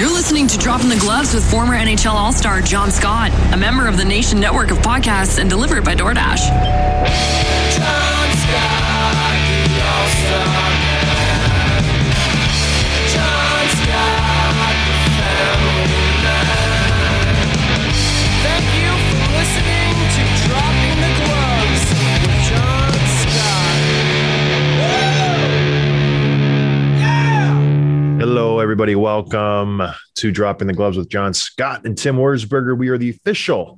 You're listening to Dropping the Gloves with former NHL All-Star John Scott, a member of the Nation Network of podcasts and delivered by DoorDash. John Scott, the All-Star man. John Scott, the family man. Thank you for listening to Dropping the Gloves with John Scott. Woo! Yeah! Hello, everybody. Welcome to Dropping the Gloves with John Scott and Tim Wurzberger. We are the official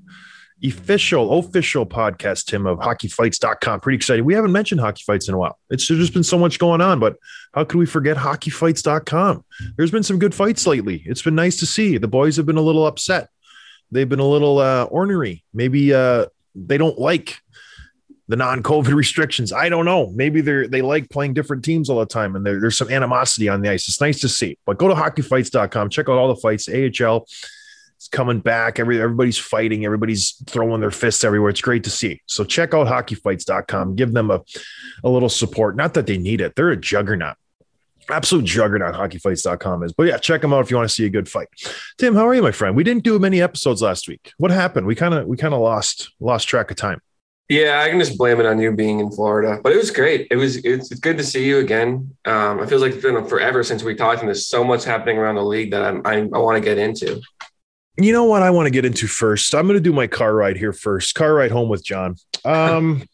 podcast, Tim, of hockeyfights.com. Pretty excited. We haven't mentioned Hockey Fights in a while. There's just been so much going on, but how could we forget hockeyfights.com? There's been some good fights lately. It's been nice to see. The boys have been a little upset. They've been a little ornery. Maybe they don't like the non-COVID restrictions. I don't know. Maybe they like playing different teams all the time, and there's some animosity on the ice. It's nice to see. But go to hockeyfights.com. Check out all the fights. AHL is coming back. Everybody's fighting. Everybody's throwing their fists everywhere. It's great to see. So check out hockeyfights.com. Give them a little support. Not that they need it. They're a juggernaut. Absolute juggernaut, hockeyfights.com is. But yeah, check them out if you want to see a good fight. Tim, how are you, my friend? We didn't do many episodes last week. What happened? We kind of lost track of time. Yeah, I can just blame it on you being in Florida, but it was great. It's good to see you again. It feels like it's been forever since we talked, and there's so much happening around the league that I want to get into. You know what I want to get into first? I'm going to do my car ride here first. Car ride home with John. And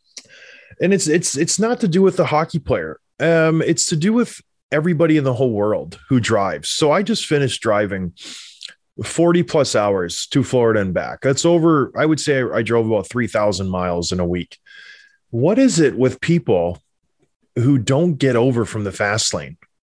it's not to do with the hockey player. It's to do with everybody in the whole world who drives. So I just finished driving 40 plus hours to Florida and back. That's over. I would say I drove about 3,000 miles in a week. What is it with people who don't get over from the fast lane?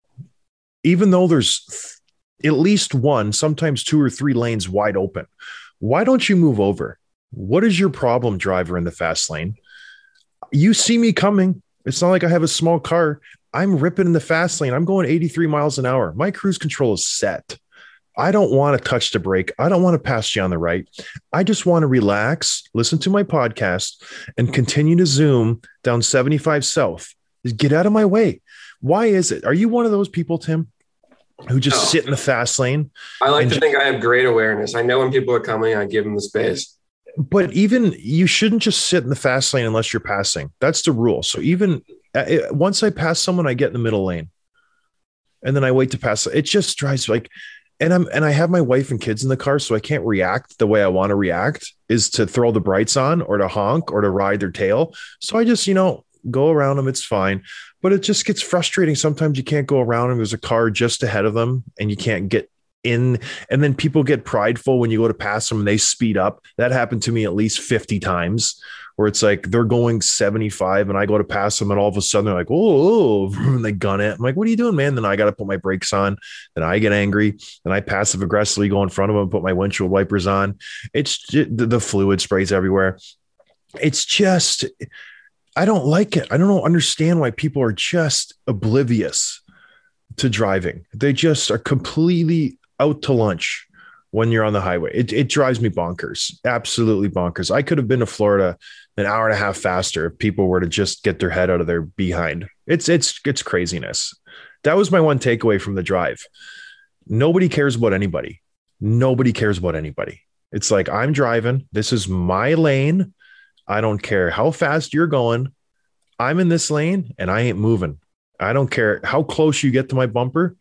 Even though there's at least one, sometimes two or three lanes wide open. Why don't you move over? What is your problem, driver in the fast lane? You see me coming. It's not like I have a small car. I'm ripping in the fast lane. I'm going 83 miles an hour. My cruise control is set. I don't want to touch the brake. I don't want to pass you on the right. I just want to relax, listen to my podcast, and continue to zoom down 75 South. Just get out of my way. Why is it? Are you one of those people, Tim, who just sit in the fast lane? I like to think I have great awareness. I know when people are coming, I give them the space. But even you shouldn't just sit in the fast lane unless you're passing. That's the rule. So even once I pass someone, I get in the middle lane, and then I wait to pass. It just drives like. And I have my wife and kids in the car, so I can't react the way I want to react, is to throw the brights on or to honk or to ride their tail. So I just, go around them. It's fine. But it just gets frustrating. Sometimes you can't go around them. There's a car just ahead of them and you can't get in. And then people get prideful when you go to pass them and they speed up. That happened to me at least 50 times. Where it's like they're going 75 and I go to pass them and all of a sudden they're like, oh, and they gun it. I'm like, what are you doing, man? Then I got to put my brakes on. Then I get angry and I passive aggressively go in front of them and put my windshield wipers on. It's just, the fluid sprays everywhere. It's just, I don't like it. I don't understand why people are just oblivious to driving. They just are completely out to lunch when you're on the highway. It drives me bonkers, absolutely bonkers. I could have been to Florida an hour and a half faster if people were to just get their head out of their behind. It's craziness. That was my one takeaway from the drive. Nobody cares about anybody. Nobody cares about anybody. It's like, I'm driving. This is my lane. I don't care how fast you're going. I'm in this lane and I ain't moving. I don't care how close you get to my bumper.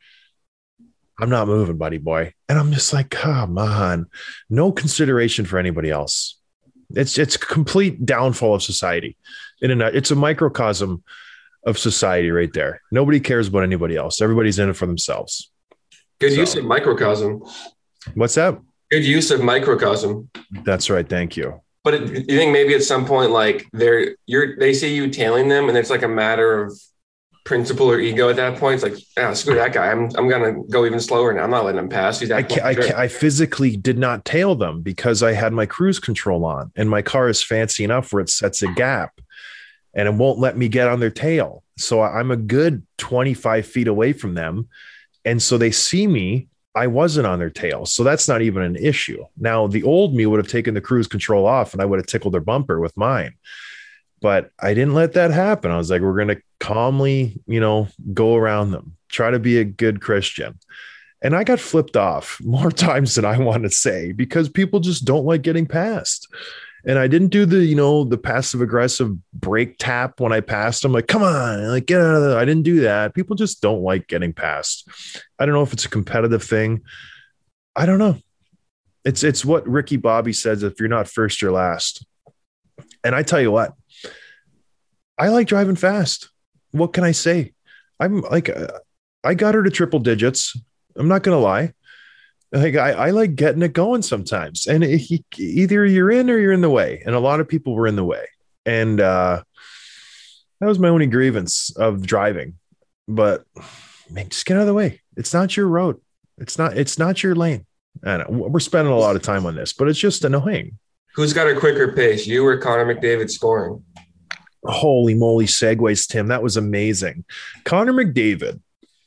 I'm not moving, buddy boy. And I'm just like, come on. No consideration for anybody else. It's a complete downfall of society. It's a microcosm of society right there. Nobody cares about anybody else. Everybody's in it for themselves. Good use of microcosm. What's that? Good use of microcosm. That's right. Thank you. But you think maybe at some point, like they see you tailing them and it's like a matter of principle or ego at that point? It's like, screw that guy. I'm going to go even slower now. I'm not letting him pass. I physically did not tail them because I had my cruise control on and my car is fancy enough where it sets a gap and it won't let me get on their tail. So I'm a good 25 feet away from them. And so they see me. I wasn't on their tail. So that's not even an issue. Now, the old me would have taken the cruise control off and I would have tickled their bumper with mine. But I didn't let that happen. I was like, we're going to calmly, go around them, try to be a good Christian. And I got flipped off more times than I want to say because people just don't like getting passed. And I didn't do the passive aggressive brake tap when I passed. I'm like, come on, like get out of there. I didn't do that. People just don't like getting passed. I don't know if it's a competitive thing. I don't know. It's what Ricky Bobby says. If you're not first, you're last. And I tell you what, I like driving fast. What can I say? I'm like, I got her to triple digits. I'm not going to lie. Like I like getting it going sometimes, and either you're in or you're in the way. And a lot of people were in the way, and that was my only grievance of driving. But man, just get out of the way. It's not your road. It's not your lane. I know we're spending a lot of time on this, but it's just annoying. Who's got a quicker pace, you or Connor McDavid scoring? Holy moly, segues, Tim. That was amazing. Connor McDavid.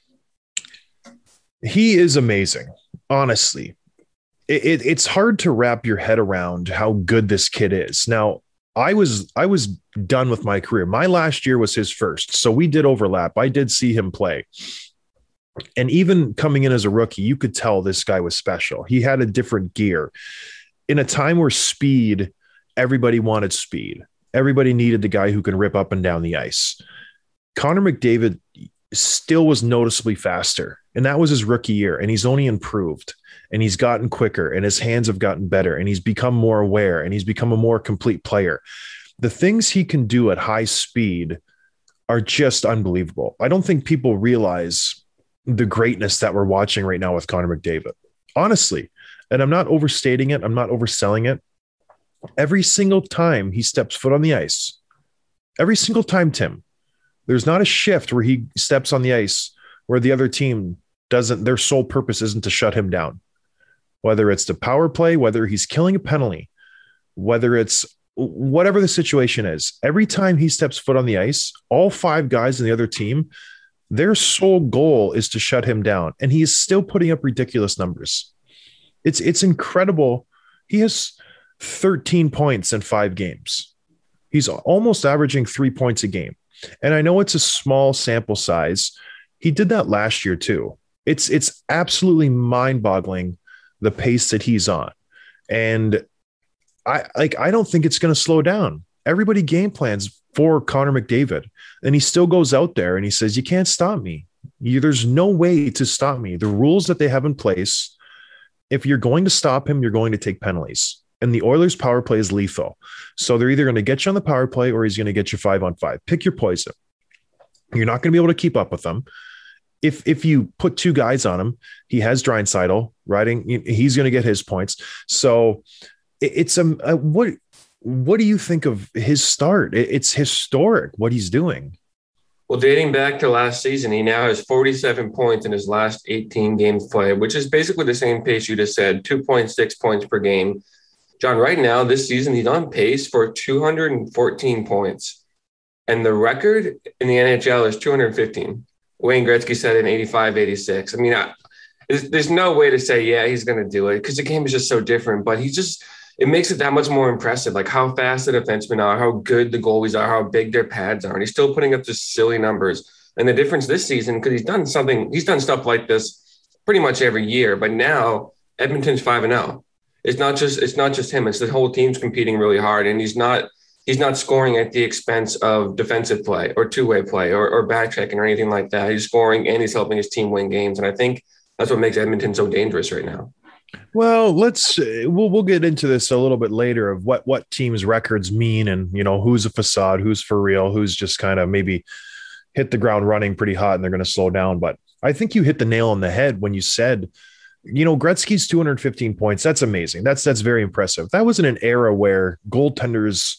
He is amazing. Honestly, it's hard to wrap your head around how good this kid is. Now, I was done with my career. My last year was his first, so we did overlap. I did see him play. And even coming in as a rookie, you could tell this guy was special. He had a different gear. In a time where speed, everybody wanted speed. Everybody needed the guy who can rip up and down the ice. Connor McDavid still was noticeably faster. And that was his rookie year. And he's only improved, and he's gotten quicker, and his hands have gotten better, and he's become more aware, and he's become a more complete player. The things he can do at high speed are just unbelievable. I don't think people realize the greatness that we're watching right now with Connor McDavid. Honestly, and I'm not overstating it. I'm not overselling it. Every single time he steps foot on the ice, every single time, Tim, there's not a shift where he steps on the ice where the other team doesn't, their sole purpose isn't to shut him down. Whether it's the power play, whether he's killing a penalty, whether it's whatever the situation is, every time he steps foot on the ice, all five guys in the other team, their sole goal is to shut him down. And he is still putting up ridiculous numbers. It's incredible. He has 13 points in 5 games. He's almost averaging 3 points a game. And I know it's a small sample size. He did that last year too. It's absolutely mind-boggling the pace that he's on. And I don't think it's going to slow down. Everybody game plans for Connor McDavid, and he still goes out there and he says, you can't stop me. There's no way to stop me. The rules that they have in place, if you're going to stop him, you're going to take penalties. And the Oilers power play is lethal. So they're either going to get you on the power play or he's going to get you 5-on-5. Pick your poison. You're not going to be able to keep up with them. If you put 2 guys on him, he has Draisaitl riding. He's going to get his points. So it's what do you think of his start? It's historic what he's doing. Well, dating back to last season, he now has 47 points in his last 18 games played, which is basically the same pace you just said, 2.6 points per game. John, right now, this season, he's on pace for 214 points. And the record in the NHL is 215. Wayne Gretzky said in 85, 86. I mean, there's no way to say, yeah, he's going to do it because the game is just so different. But it makes it that much more impressive, like how fast the defensemen are, how good the goalies are, how big their pads are. And he's still putting up just silly numbers. And the difference this season, because he's done stuff like this pretty much every year. But now Edmonton's 5-0. It's not just him. It's the whole team's competing really hard. And he's not scoring at the expense of defensive play or two-way play or back checking or anything like that. He's scoring and he's helping his team win games. And I think that's what makes Edmonton so dangerous right now. Well, we'll get into this a little bit later of what teams' records mean, and who's a facade, who's for real, who's just kind of maybe hit the ground running pretty hot and they're going to slow down. But I think you hit the nail on the head when you said, Gretzky's 215 points. That's amazing. That's very impressive. That was in an era where goaltenders,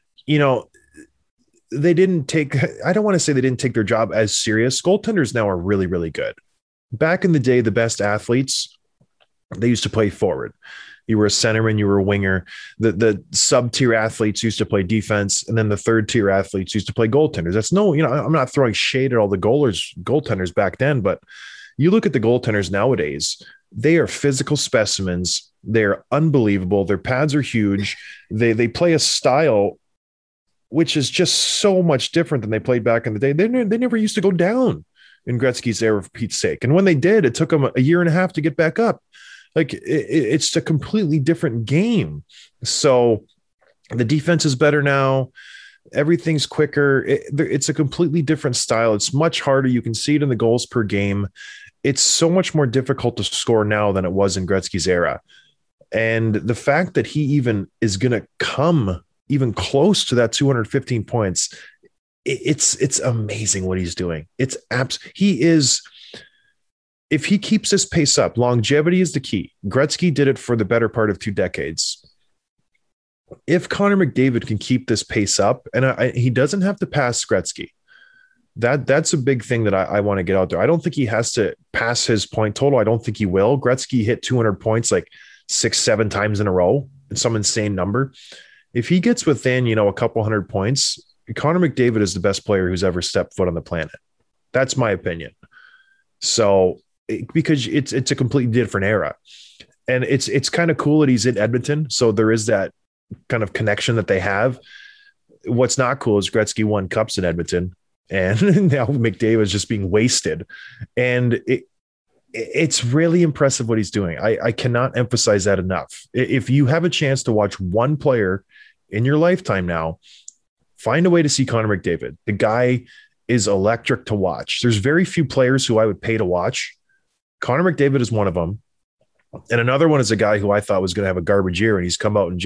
they didn't take. I don't want to say they didn't take their job as serious. Goaltenders now are really, really good. Back in the day, the best athletes, they used to play forward. You were a centerman, you were a winger. The sub-tier athletes used to play defense, and then the third-tier athletes used to play goaltenders. That's I'm not throwing shade at all the goaltenders back then, but you look at the goaltenders nowadays, they are physical specimens. They're unbelievable. Their pads are huge. They play a style which is just so much different than they played back in the day. They never used to go down. in Gretzky's era, for Pete's sake. And when they did, it took them a year and a half to get back up. Like it's a completely different game. So the defense is better now. Everything's quicker. It's a completely different style. It's much harder. You can see it in the goals per game. It's so much more difficult to score now than it was in Gretzky's era. And the fact that he even is going to come even close to that 215 points, it's amazing what he's doing. He is, if he keeps this pace up, longevity is the key. Gretzky did it for the better part of 2 decades. If Connor McDavid can keep this pace up, and he doesn't have to pass Gretzky, that's a big thing that I want to get out there. I don't think he has to pass his point total. I don't think he will. Gretzky hit 200 points like 6-7 times in a row. It's some insane number. If he gets within, a couple hundred points, Connor McDavid is the best player who's ever stepped foot on the planet. That's my opinion. So, because it's a completely different era, and it's kind of cool that he's in Edmonton. So there is that kind of connection that they have. What's not cool is Gretzky won cups in Edmonton, and now McDavid is just being wasted. And it's really impressive what he's doing. I cannot emphasize that enough. If you have a chance to watch one player in your lifetime now, find a way to see Connor McDavid. The guy is electric to watch. There's very few players who I would pay to watch. Connor McDavid is one of them. And another one is a guy who I thought was going to have a garbage year, and he's come out and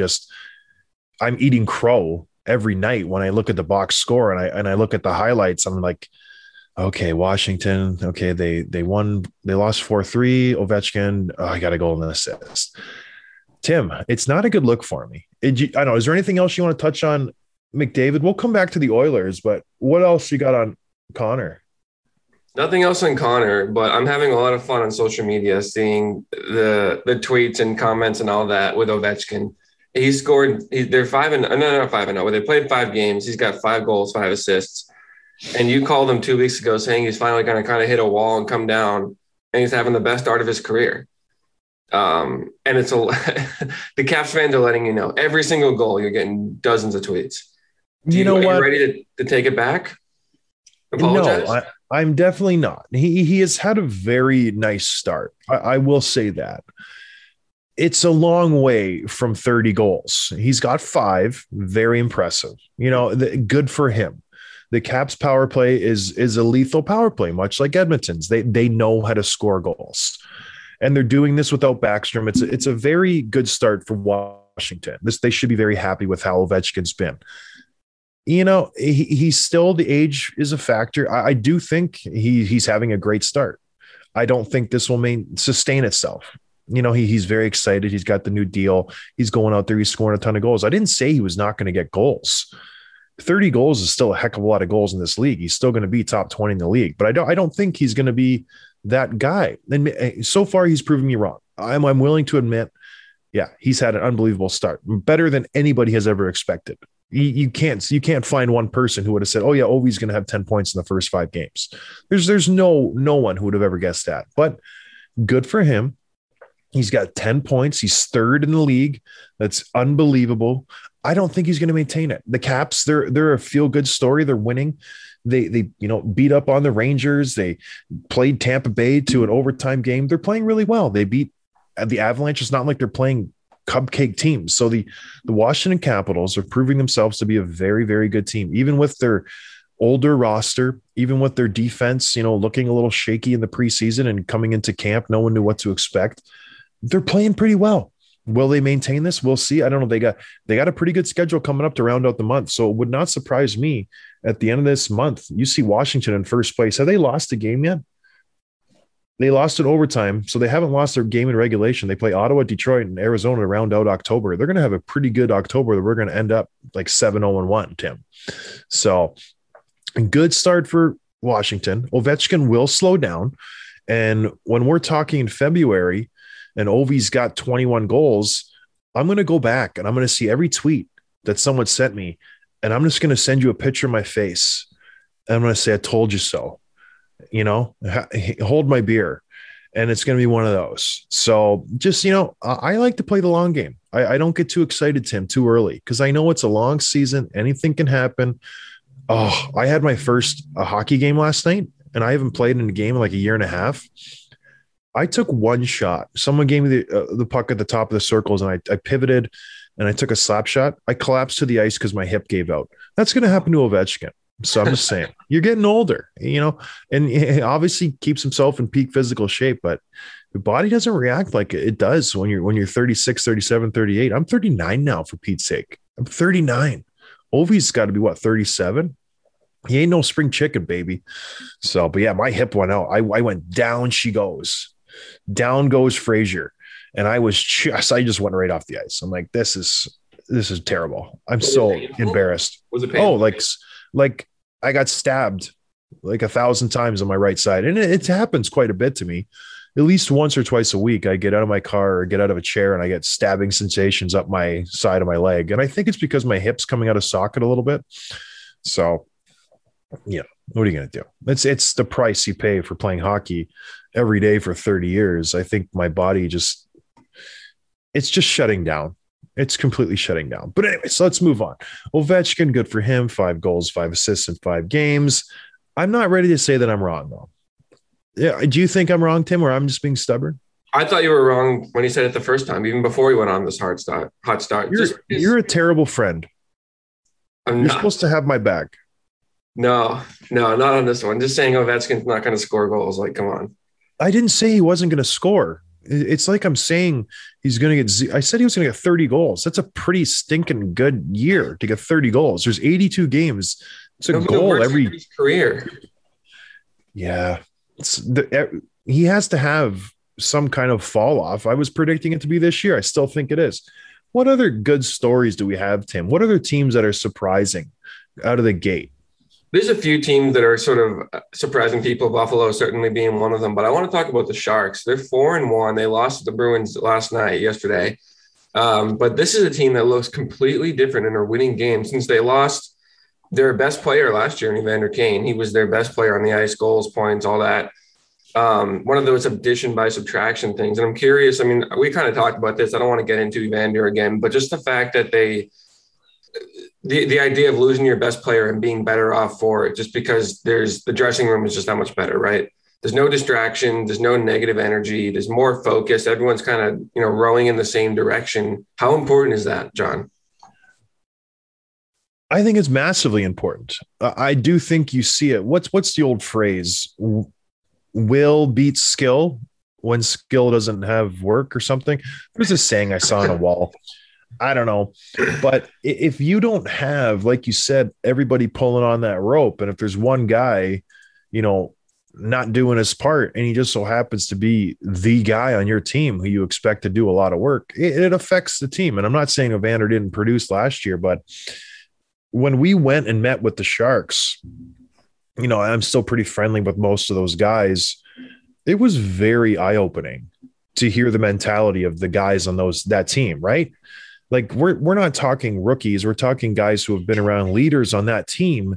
I'm eating crow every night when I look at the box score and I look at the highlights. I'm like, okay, Washington. Okay, they won. They lost 4-3. Ovechkin. Oh, I got to go on the assist. Tim, it's not a good look for me. I don't know. Is there anything else you want to touch on McDavid? We'll come back to the Oilers, but what else you got on Connor? Nothing else on Connor, but I'm having a lot of fun on social media seeing the tweets and comments and all that with Ovechkin. He scored. They're 5-0. No, not 5-0. But they played 5 games. He's got 5 goals, 5 assists. And you called him 2 weeks ago saying he's finally going to kind of hit a wall and come down, and he's having the best start of his career. And it's the Caps fans are letting you know every single goal you're getting dozens of tweets. Are you ready to take it back? Apologize? No, I'm definitely not. He has had a very nice start. I will say that. It's a long way from 30 goals. He's got 5, very impressive. Good for him. The Caps power play is a lethal power play, much like Edmonton's. They know how to score goals, and they're doing this without Backstrom. It's a very good start for Washington. They should be very happy with how Ovechkin's been. He's still, the age is a factor. I do think he's having a great start. I don't think this will sustain itself. He's very excited. He's got the new deal. He's going out there. He's scoring a ton of goals. I didn't say he was not going to get goals. 30 goals is still a heck of a lot of goals in this league. He's still going to be top 20 in the league, but I don't think he's going to be that guy. And so far he's proven me wrong. I'm willing to admit, yeah, he's had an unbelievable start, better than anybody has ever expected. You can't find one person who would have said, oh yeah, Ovi's going to have 10 points in the first 5 games. There's no one who would have ever guessed that, but good for him. He's got 10 points. He's 3rd in the league. That's unbelievable. I don't think he's going to maintain it. The Caps, they're a feel-good story. They're winning. They beat up on the Rangers. They played Tampa Bay to an overtime game. They're playing really well. They beat the Avalanche. It's not like they're playing cupcake teams. So the Washington Capitals are proving themselves to be a very, very good team, even with their older roster, even with their defense, looking a little shaky in the preseason and coming into camp. No one knew what to expect. They're playing pretty well. Will they maintain this? We'll see. I don't know. They got a pretty good schedule coming up to round out the month. So it would not surprise me at the end of this month, you see Washington in first place. Have they lost a game yet? They lost in overtime. So they haven't lost their game in regulation. They play Ottawa, Detroit, and Arizona to round out October. They're going to have a pretty good October that we're going to end up like 7-0-1, Tim. So a good start for Washington. Ovechkin will slow down. And when we're talking in February, and Ovi's got 21 goals, I'm going to go back and I'm going to see every tweet that someone sent me, and I'm just going to send you a picture of my face. And I'm going to say, I told you so, hold my beer. And it's going to be one of those. So just, I like to play the long game. I don't get too excited, Tim, too early, because I know it's a long season. Anything can happen. Oh, I had my first hockey game last night, and I haven't played in a game in like a year and a half. I took one shot. Someone gave me the puck at the top of the circles, and I pivoted and I took a slap shot. I collapsed to the ice because my hip gave out. That's going to happen to Ovechkin. So I'm just saying, you're getting older, and he obviously keeps himself in peak physical shape, but the body doesn't react like it does when you're 36, 37, 38. I'm 39 now, for Pete's sake. I'm 39. Ovi's got to be 37. He ain't no spring chicken, baby. So, but yeah, my hip went out. I went down. She goes. Down goes Frazier. And I just went right off the ice. I'm like, this is terrible. I'm so embarrassed. Was it painful? Oh, like I got stabbed like 1,000 times on my right side. And it happens quite a bit to me. At least once or twice a week, I get out of my car or get out of a chair and I get stabbing sensations up my side of my leg. And I think it's because my hip's coming out of socket a little bit. So, yeah, what are you going to do? It's the price you pay for playing hockey every day for 30 years. I think my body it's just shutting down. It's completely shutting down. But anyway, so let's move on. Ovechkin, good for him. 5 goals, 5 assists in 5 games. I'm not ready to say that I'm wrong, though. Yeah. Do you think I'm wrong, Tim, or I'm just being stubborn? I thought you were wrong when he said it the first time, even before he went on this hot start. You're a terrible friend. You're supposed to have my back. No, not on this one. Just saying Ovechkin's not going to score goals. Like, come on. I didn't say he wasn't going to score. It's like I'm saying he's going to get – I said he was going to get 30 goals. That's a pretty stinking good year to get 30 goals. There's 82 games. It's a goal every – career. Yeah. He has to have some kind of fall off. I was predicting it to be this year. I still think it is. What other good stories do we have, Tim? What other teams that are surprising out of the gate? There's a few teams that are sort of surprising people, Buffalo certainly being one of them. But I want to talk about the Sharks. They're 4-1. They lost to the Bruins yesterday. But this is a team that looks completely different and are winning games since they lost their best player last year, Evander Kane. He was their best player on the ice, goals, points, all that. One of those addition by subtraction things. And I'm curious, I mean, we kind of talked about this. I don't want to get into Evander again, but just the fact that the idea of losing your best player and being better off for it, just because the dressing room is just that much better, right? There's no distraction. There's no negative energy. There's more focus. Everyone's kind of, rowing in the same direction. How important is that, John? I think it's massively important. I do think you see it. What's the old phrase? Will beats skill when skill doesn't have work or something. There's a saying I saw on a wall. I don't know. But if you don't have, like you said, everybody pulling on that rope, and if there's one guy, not doing his part, and he just so happens to be the guy on your team who you expect to do a lot of work, it affects the team. And I'm not saying Evander didn't produce last year, but when we went and met with the Sharks, I'm still pretty friendly with most of those guys. It was very eye-opening to hear the mentality of the guys on that team, right? Like we're not talking rookies. We're talking guys who have been around, leaders on that team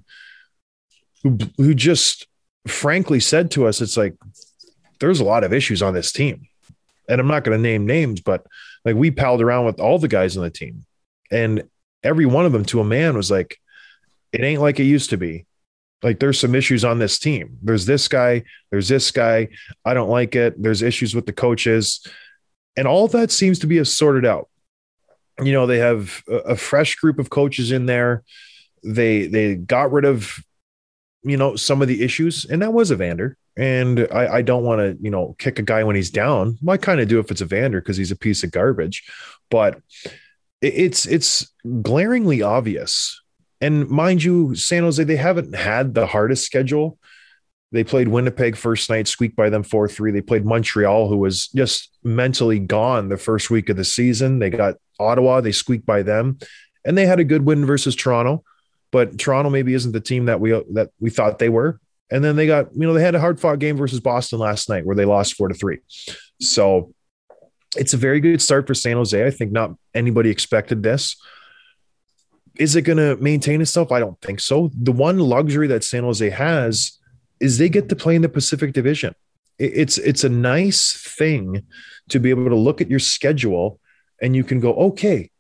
who just frankly said to us, it's like, there's a lot of issues on this team. And I'm not going to name names, but like we palled around with all the guys on the team, and every one of them to a man was like, it ain't like it used to be. Like there's some issues on this team. There's this guy. There's this guy. I don't like it. There's issues with the coaches. And all of that seems to be sorted out. They have a fresh group of coaches in there. They got rid of, some of the issues. And that was Evander. And I don't want to, kick a guy when he's down. Well, I kind of do if it's Evander because he's a piece of garbage. But it's glaringly obvious. And mind you, San Jose, they haven't had the hardest schedule. They played Winnipeg first night, squeaked by them 4-3. They played Montreal, who was just mentally gone the first week of the season. They got Ottawa, they squeaked by them. And they had a good win versus Toronto. But Toronto maybe isn't the team that we thought they were. And then they got, they had a hard-fought game versus Boston last night where they lost 4-3. So it's a very good start for San Jose. I think not anybody expected this. Is it going to maintain itself? I don't think so. The one luxury that San Jose has is they get to play in the Pacific Division. It's a nice thing to be able to look at your schedule and you can go, okay,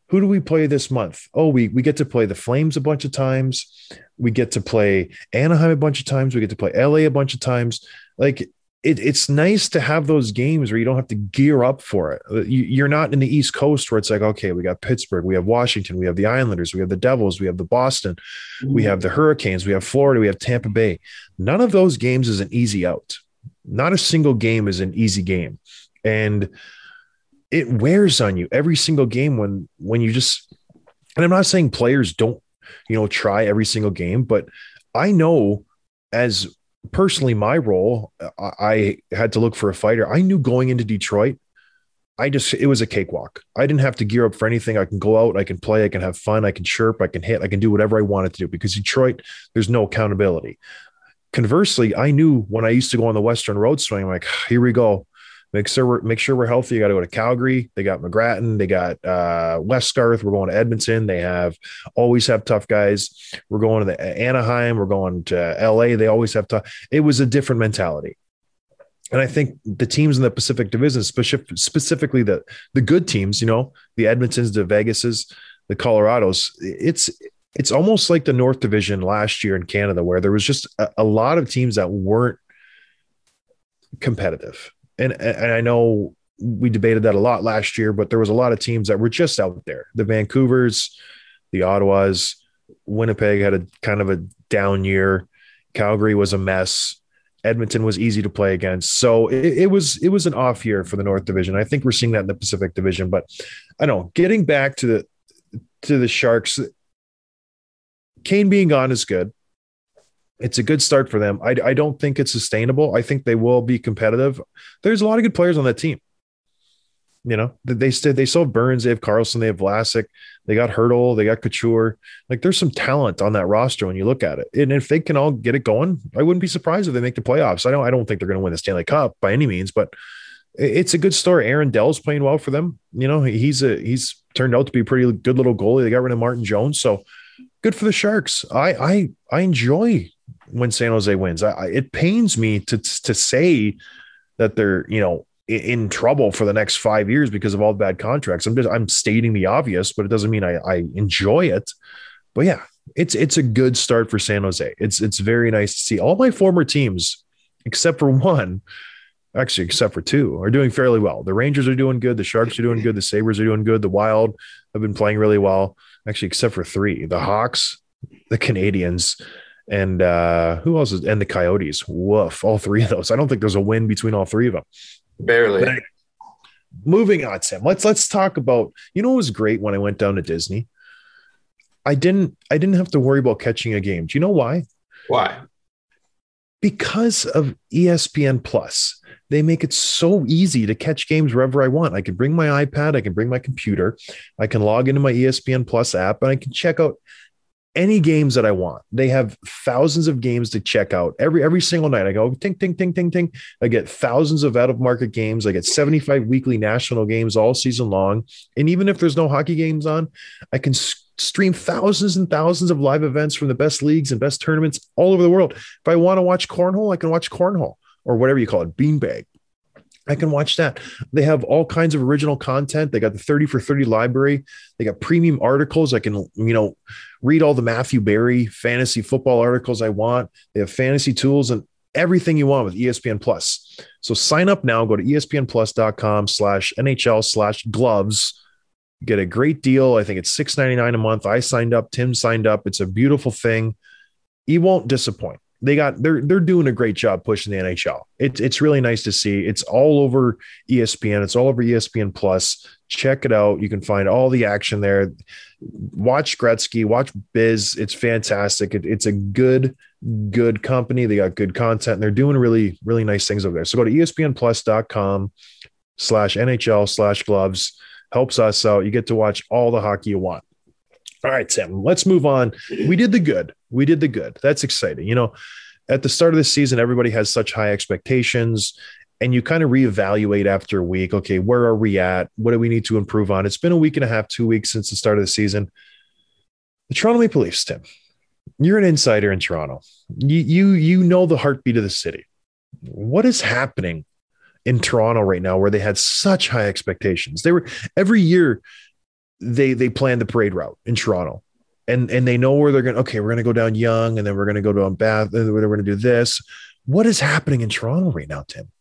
who do we play this month? Oh, we get to play the Flames a bunch of times. We get to play Anaheim a bunch of times. We get to play LA a bunch of times. Like it's nice to have those games where you don't have to gear up for it. You're not in the East Coast where it's like, okay, we got Pittsburgh, we have Washington, we have the Islanders, we have the Devils, we have the Boston, we have the Hurricanes, we have Florida, we have Tampa Bay. None of those games is an easy out. Not a single game is an easy game. And it wears on you every single game when you just, and I'm not saying players don't, try every single game, but I know as personally my role, I had to look for a fighter. I knew going into Detroit, it was a cakewalk. I didn't have to gear up for anything. I can go out, I can play, I can have fun, I can chirp, I can hit, I can do whatever I wanted to do because Detroit, there's no accountability. Conversely, I knew when I used to go on the Western Road swing, I'm like, here we go. Make sure we're healthy. You got to go to Calgary. They got McGrattan. They got Westgarth. We're going to Edmonton. They always have tough guys. We're going to the Anaheim. We're going to LA. They always have tough. It was a different mentality. And I think the teams in the Pacific Division, specifically the good teams, the Edmontons, the Vegases, the Colorados, it's almost like the North Division last year in Canada, where there was just a lot of teams that weren't competitive. And I know we debated that a lot last year, but there was a lot of teams that were just out there. The Vancouvers, the Ottawas, Winnipeg had a kind of a down year. Calgary was a mess. Edmonton was easy to play against. So it was an off year for the North Division. I think we're seeing that in the Pacific Division, but I know getting back to the Sharks, Kane being gone is good. It's a good start for them. I don't think it's sustainable. I think they will be competitive. There's a lot of good players on that team. They still have Burns, they have Carlson, they have Vlasic, they got Hurdle, they got Couture. Like there's some talent on that roster when you look at it. And if they can all get it going, I wouldn't be surprised if they make the playoffs. I don't think they're going to win the Stanley Cup by any means, but it's a good story. Aaron Dell's playing well for them. He's turned out to be a pretty good little goalie. They got rid of Martin Jones, so good for the Sharks. I enjoy when San Jose wins. It pains me to say that they're, in trouble for the next 5 years because of all the bad contracts. I'm stating the obvious, but it doesn't mean I enjoy it. But yeah, it's a good start for San Jose. It's very nice to see all my former teams, except for one, actually, except for two, are doing fairly well. The Rangers are doing good. The Sharks are doing good. The Sabres are doing good. The Wild have been playing really well, actually, except for three, the Hawks, the Canadians, and who else is, and the Coyotes. Woof. All three of those. I don't think there's a win between all three of them. Barely. Anyway, moving on, Sam. Let's talk about, it was great when I went down to Disney. I didn't have to worry about catching a game. Do you know why? Why? Because of ESPN Plus. They make it so easy to catch games wherever I want. I can bring my iPad, I can bring my computer, I can log into my ESPN Plus app, and I can check out any games that I want. They have thousands of games to check out every single night. I go ting, ting, ting, ting, ting. I get thousands of out of market games. I get 75 weekly national games all season long. And even if there's no hockey games on, I can stream thousands and thousands of live events from the best leagues and best tournaments all over the world. If I want to watch cornhole, I can watch cornhole, or whatever you call it, beanbag. I can watch that. They have all kinds of original content. They got the 30 for 30 library. They got premium articles. I can, read all the Matthew Berry fantasy football articles I want. They have fantasy tools and everything you want with ESPN Plus. So sign up now. Go to espnplus.com/NHL/gloves. Get a great deal. I think it's $6.99 a month. I signed up. Tim signed up. It's a beautiful thing. You won't disappoint. They're doing a great job pushing the NHL. It's really nice to see. It's all over ESPN. It's all over ESPN Plus. Check it out. You can find all the action there. Watch Gretzky, watch Biz. It's fantastic. It's a good company. They got good content and they're doing really, really nice things over there. So go to espnplus.com/NHL/gloves. Helps us out. You get to watch all the hockey you want. All right, Sam, let's move on. We did the good. That's exciting. At the start of the season, everybody has such high expectations and you kind of reevaluate after a week. Okay, where are we at? What do we need to improve on? It's been a week and a half, 2 weeks since the start of the season. The Toronto Maple Leafs, Tim, you're an insider in Toronto. You know the heartbeat of the city. What is happening in Toronto right now where they had such high expectations? They were every year they plan the parade route in Toronto. And they know where they're going. Okay, we're going to go down Young, and then we're going to go down Bath, and we're going to do this. What is happening in Toronto right now, Tim?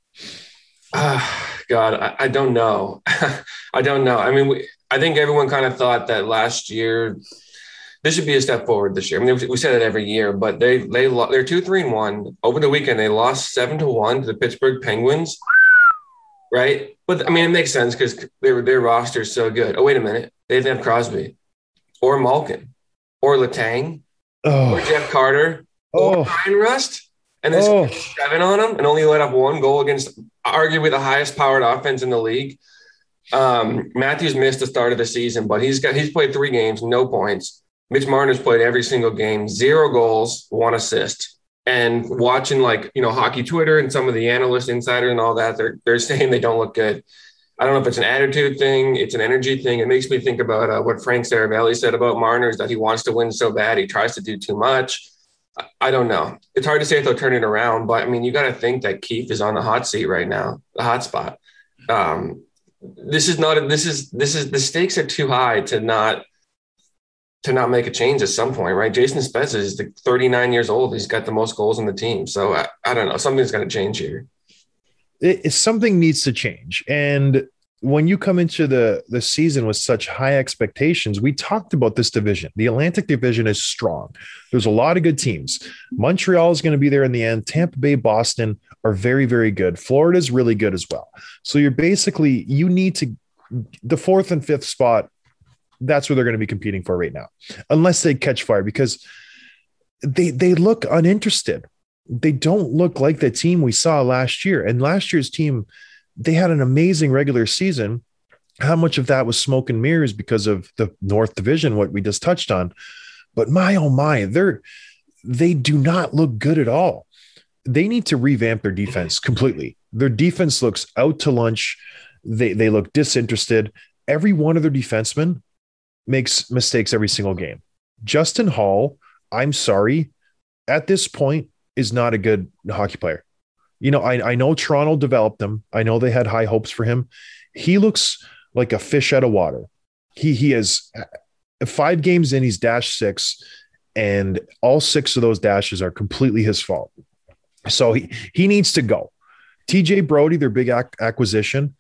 God, I don't know. I don't know. I mean, I think everyone kind of thought that last year this should be a step forward this year. I mean, we said it every year, but they're 2-3-1 over the weekend. They lost 7-1 to the Pittsburgh Penguins, right? But I mean, it makes sense because their roster is so good. Oh, wait a minute, they didn't have Crosby or Malkin or Letang or Jeff Carter or Ryan Rust, and they scored 7 on them and only let up 1 goal against arguably the highest powered offense in the league. Matthews missed the start of the season, but he's played 3 games, no points. Mitch Marner's played every single game, 0 goals, 1 assist. And watching hockey Twitter and some of the analysts, insiders and all that, they're saying they don't look good. I don't know if it's an attitude thing, it's an energy thing. It makes me think about what Frank Saravelli said about Marner, is that he wants to win so bad, he tries to do too much. I don't know. It's hard to say if they'll turn it around, but I mean, you got to think that Keefe is on the hot seat right now, the hot spot. The stakes are too high to not make a change at some point, right? Jason Spezza is 39 years old. He's got the most goals on the team. So I don't know. Something's going to change here. Something needs to change. And when you come into the season with such high expectations, we talked about this division. The Atlantic Division is strong. There's a lot of good teams. Montreal is going to be there in the end. Tampa Bay, Boston are very, very good. Florida is really good as well. So you need to the 4th and 5th spot. That's where they're going to be competing for right now, unless they catch fire, because they look uninterested. They don't look like the team we saw last year. And last year's team, they had an amazing regular season. How much of that was smoke and mirrors because of the North Division, what we just touched on? But my, oh my, they do not look good at all. They need to revamp their defense completely. Their defense looks out to lunch. They look disinterested. Every one of their defensemen makes mistakes every single game. Justin Hall, I'm sorry, at this point is not a good hockey player. You know, I know Toronto developed him. I know they had high hopes for him. He looks like a fish out of water. He has 5 games in, he's -6, and all 6 of those dashes are completely his fault. So he needs to go. TJ Brody, their big acquisition,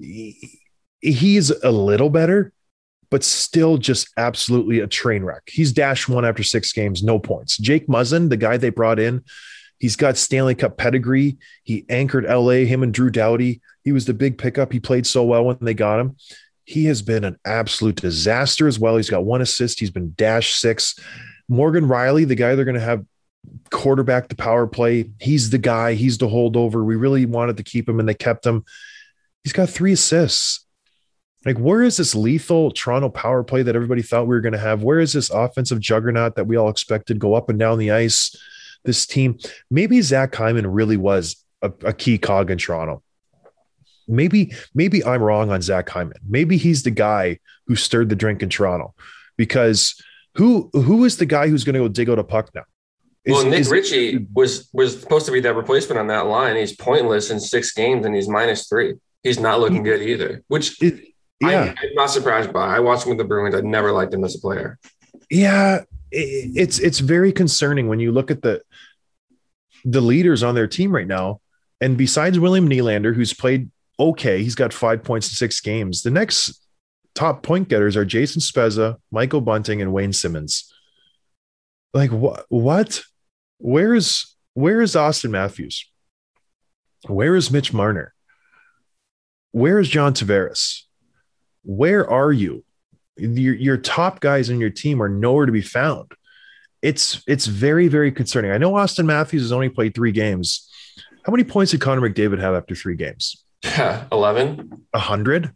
he's a little better, but still just absolutely a train wreck. He's -1 after 6 games, no points. Jake Muzzin, the guy they brought in, he's got Stanley Cup pedigree. He anchored LA, him and Drew Doughty. He was the big pickup. He played so well when they got him. He has been an absolute disaster as well. He's got 1 assist. He's been -6. Morgan Riley, the guy they're going to have quarterback the power play, he's the guy. He's the holdover. We really wanted to keep him, and they kept him. He's got 3 assists. Like, where is this lethal Toronto power play that everybody thought we were going to have? Where is this offensive juggernaut that we all expected go up and down the ice? This team, maybe Zach Hyman really was a key cog in Toronto. Maybe I'm wrong on Zach Hyman. Maybe he's the guy who stirred the drink in Toronto, because who is the guy who's going to go dig out a puck now? Nick Ritchie was supposed to be that replacement on that line. He's pointless in 6 games and he's -3. He's not looking good either, which I'm not surprised by. I watched him with the Bruins. I never liked him as a player. Yeah, it's very concerning when you look at the leaders on their team right now. And besides William Nylander, who's played okay, he's got 5 points in 6 games. The next top point getters are Jason Spezza, Michael Bunting, and Wayne Simmons. Like, what? Where is Austin Matthews? Where is Mitch Marner? Where is John Tavares? Where are you? Your top guys in your team are nowhere to be found. It's very, very concerning. I know Austin Matthews has only played 3 games. How many points did Connor McDavid have after 3 games? 11. 100.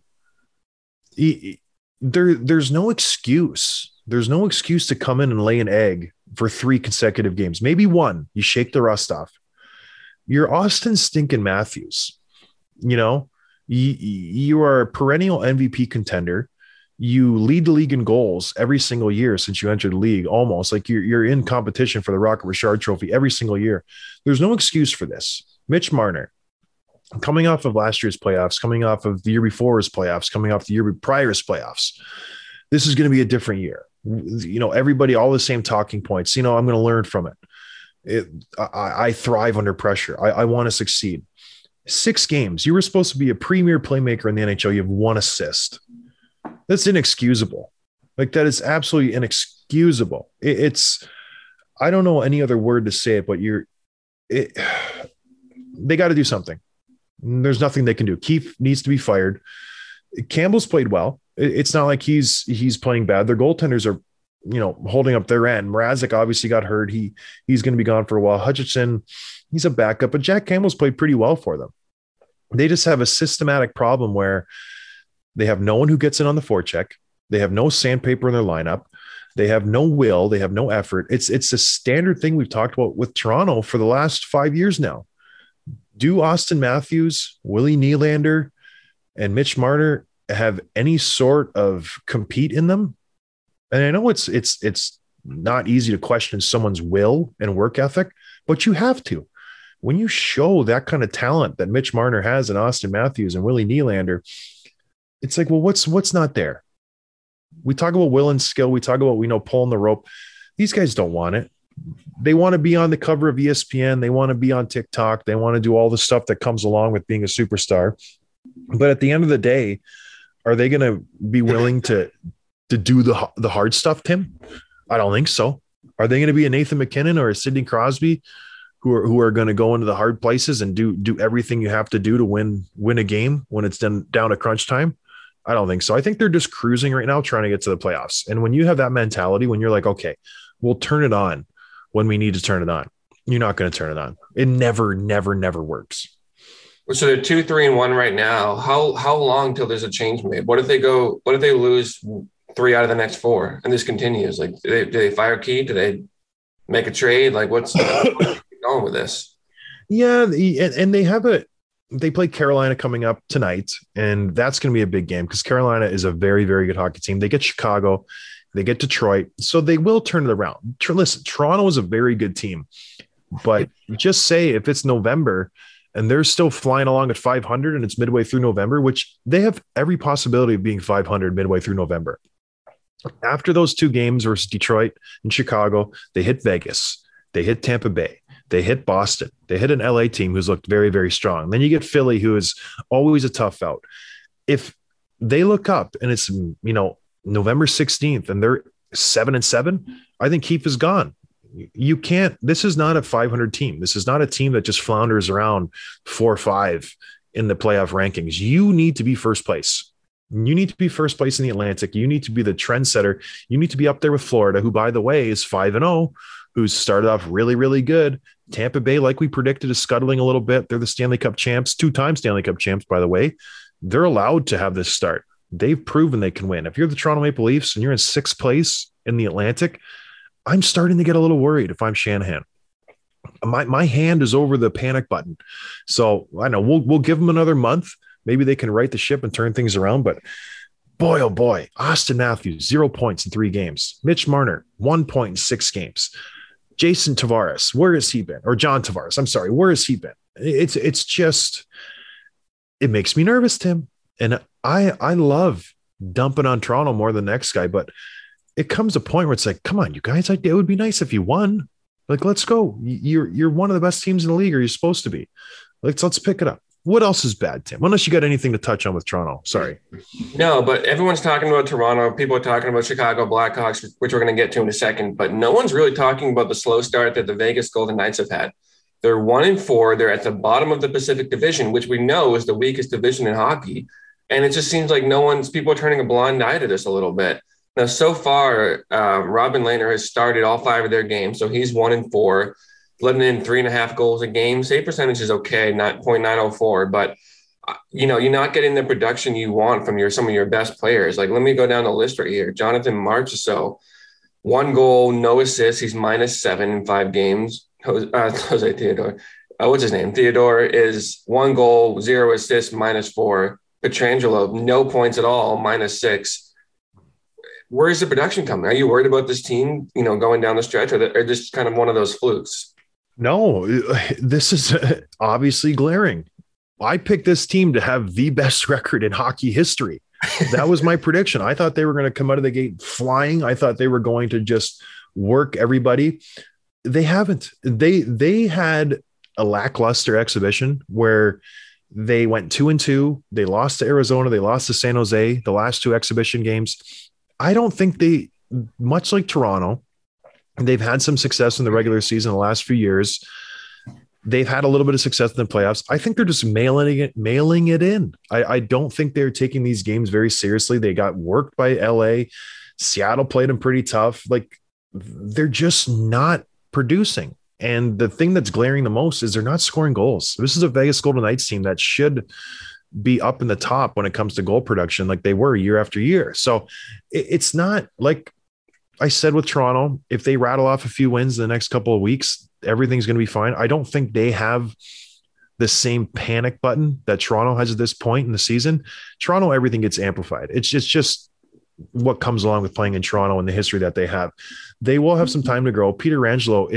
There's no excuse. There's no excuse to come in and lay an egg for 3 consecutive games. Maybe 1. You shake the rust off. You're Austin stinking Matthews. You know, you are a perennial MVP contender. You lead the league in goals every single year since you entered the league, almost like you're in competition for the Rocket Richard Trophy every single year. There's no excuse for this. Mitch Marner, coming off of last year's playoffs, coming off of the year before's playoffs, coming off the year prior's playoffs. this is going to be a different year. Everybody, all the same talking points. I'm going to learn from it. I thrive under pressure. I want to succeed. 6 games. You were supposed to be a premier playmaker in the NHL. You have 1 assist. That's inexcusable. Like, that is absolutely inexcusable. I don't know any other word to say it, but they got to do something. There's nothing they can do. Keefe needs to be fired. Campbell's played well. It's not like he's playing bad. Their goaltenders are, holding up their end. Mrazek obviously got hurt. He's going to be gone for a while. Hutchinson, he's a backup, but Jack Campbell's played pretty well for them. They just have a systematic problem where they have no one who gets in on the forecheck. They have no sandpaper in their lineup. They have no will. They have no effort. It's a standard thing we've talked about with Toronto for the last 5 years now. Do Austin Matthews, Willie Nylander, and Mitch Marner have any sort of compete in them? And I know it's not easy to question someone's will and work ethic, but you have to. When you show that kind of talent that Mitch Marner has and Austin Matthews and Willie Nylander, it's like, well, what's not there? We talk about will and skill. We talk about, pulling the rope. These guys don't want it. They want to be on the cover of ESPN. They want to be on TikTok. They want to do all the stuff that comes along with being a superstar. But at the end of the day, are they going to be willing to do the hard stuff, Tim? I don't think so. Are they going to be a Nathan McKinnon or a Sidney Crosby who are going to go into the hard places and do everything you have to do to win a game when it's down to crunch time? I don't think so. I think they're just cruising right now, trying to get to the playoffs. And when you have that mentality, when you're like, okay, we'll turn it on when we need to turn it on, you're not going to turn it on. It never works. So they're 2-3-1 right now. How long till there's a change made? What if they lose 3 out of the next 4 and this continues? Like, do they fire Keith? Do they make a trade? Like, what's going with this? Yeah. And they play Carolina coming up tonight, and that's going to be a big game because Carolina is a very, very good hockey team. They get Chicago, they get Detroit, so they will turn it around. Listen, Toronto is a very good team, but just say if it's November and they're still flying along at 500 and it's midway through November, which they have every possibility of being 500 midway through November. After those 2 games versus Detroit and Chicago, they hit Vegas, they hit Tampa Bay, they hit Boston. They hit an LA team who's looked very, very strong. Then you get Philly, who is always a tough out. If they look up and it's, November 16th and they're 7-7, I think Keefe is gone. You can't, this is not a 500 team. This is not a team that just flounders around 4-5 in the playoff rankings. You need to be first place. You need to be first place in the Atlantic. You need to be the trendsetter. You need to be up there with Florida, who, by the way, is 5-0. Who's started off really, really good. Tampa Bay, like we predicted, is scuttling a little bit. They're the Stanley Cup champs, 2-time Stanley Cup champs, by the way. They're allowed to have this start. They've proven they can win. If you're the Toronto Maple Leafs and you're in 6th place in the Atlantic, I'm starting to get a little worried if I'm Shanahan. My hand is over the panic button. So I know we'll give them another month. Maybe they can right the ship and turn things around, but boy, oh boy, Austin Matthews, 0 points in 3 games. Mitch Marner, 1 point in 6 games. Jason Tavares, where has he been? Or John Tavares, I'm sorry, where has he been? It's just, it makes me nervous, Tim. And I love dumping on Toronto more than the next guy, but it comes a point where it's like, come on, you guys, it would be nice if you won. Like, let's go. You're one of the best teams in the league, or you're supposed to be. Let's pick it up. What else is bad, Tim? Unless you got anything to touch on with Toronto. Sorry. No, but everyone's talking about Toronto. People are talking about Chicago Blackhawks, which we're going to get to in a second. But no one's really talking about the slow start that the Vegas Golden Knights have had. They're 1-4. They're at the bottom of the Pacific Division, which we know is the weakest division in hockey. And it just seems like people are turning a blind eye to this a little bit. Now, so far, Robin Lehner has started all 5 of their games. So he's 1-4. Letting in 3.5 goals a game. Save percentage is okay, not .904, but you're not getting the production you want from some of your best players. Like, let me go down the list right here. Jonathan Marchessault, 1 goal, no assists. He's -7 in 5 games. Jose Theodore. What's his name? Theodore is 1 goal, 0 assists, -4. Pietrangelo, no points at all, -6. Where's the production coming? Are you worried about this team, going down the stretch, or just kind of one of those flukes? No, this is obviously glaring. I picked this team to have the best record in hockey history. That was my prediction. I thought they were going to come out of the gate flying. I thought they were going to just work everybody. They haven't. They had a lackluster exhibition where they went 2-2. They lost to Arizona. They lost to San Jose, the last two exhibition games. I don't think they, much like Toronto, they've had some success in the regular season the last few years. They've had a little bit of success in the playoffs. I think they're just mailing it in. I don't think they're taking these games very seriously. They got worked by LA. Seattle played them pretty tough. Like, they're just not producing. And the thing that's glaring the most is they're not scoring goals. This is a Vegas Golden Knights team that should be up in the top when it comes to goal production, like they were year after year. So it's not like I said with Toronto, if they rattle off a few wins in the next couple of weeks, everything's going to be fine. I don't think they have the same panic button that Toronto has at this point in the season. Toronto, everything gets amplified. It's just what comes along with playing in Toronto and the history that they have. They will have some time to grow. Pietrangelo